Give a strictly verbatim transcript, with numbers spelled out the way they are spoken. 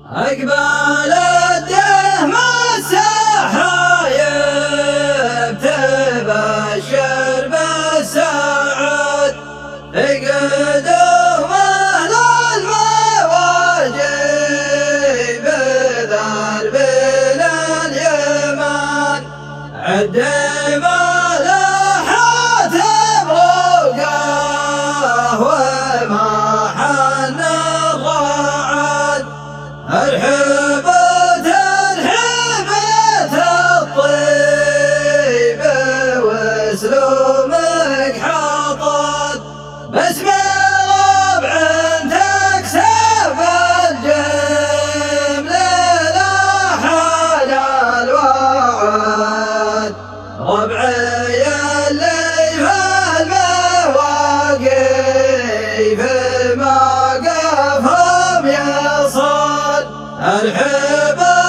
أقبل الدهم السحايب تبشر بالسعد قدوم أهل المواجب ذرب اليمن عدم لاحت بروقه وما حن الرعد الحبت الحبت الطيب وسلومك حاطط باسم ربع تكسب الجمل لاحد الوعد ربعي اللي في المواقف موقفهم يصل الحباب